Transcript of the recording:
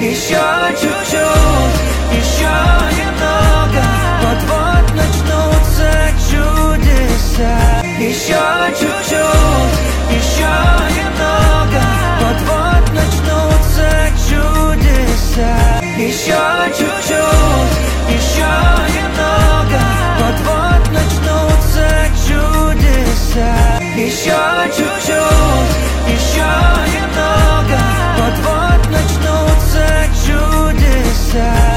Еще чуть-чуть, еще немного, вот-вот начнутся чудеса. Еще чуть-чуть, еще немного, вот-вот начнутся чудеса. Еще чуть-чуть, еще немного, вот-вот начнутся чудеса. Еще